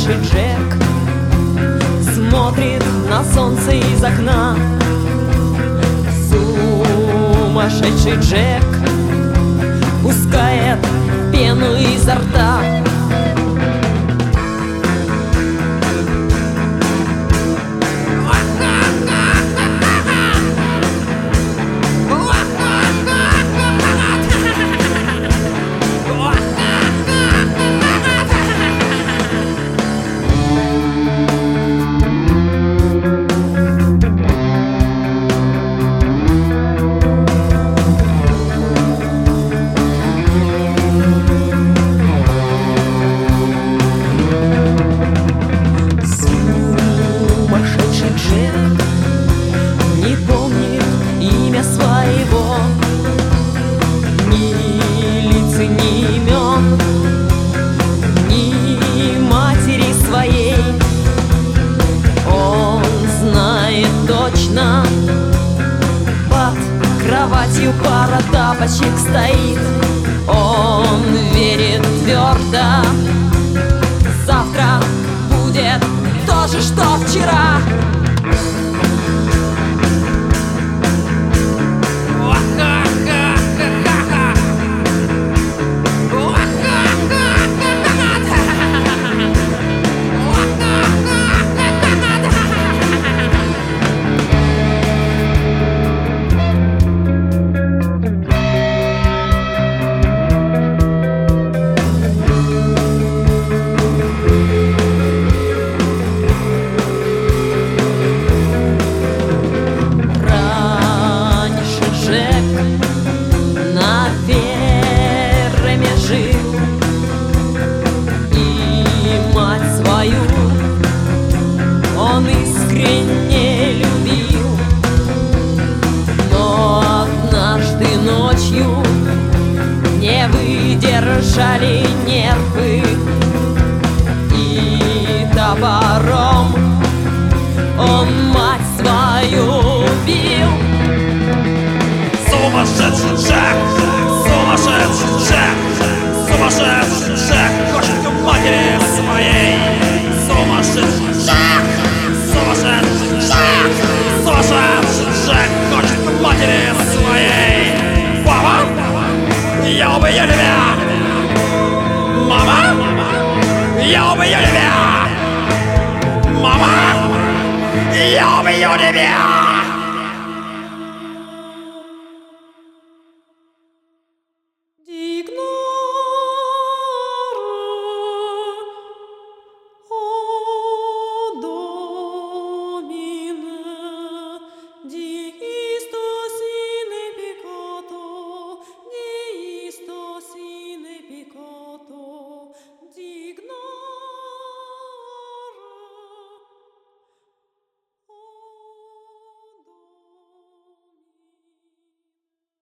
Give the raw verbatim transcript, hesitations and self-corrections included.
Сумасшедший Джек смотрит на солнце из окна. Сумасшедший Джек пускает пену изо рта. Не помнит имя своего, ни лиц, ни имен, ни матери своей. Он знает точно, под кроватью пара тапочек стоит. Он верит твердо, завтра будет то же, что вчера. Он искренне любил, но однажды ночью не выдержали нервы, и топором он мать свою убил. Сумасшедший Джек, сумасшедший Джек, сумасшедший Джек хочет к матери своей. Сумасшедший Джек, сумасшедший Джек, сумасшедший Джек хочет к матери своей. Мама, я убью тебя! Мама, я убью тебя! Мама, я убью тебя!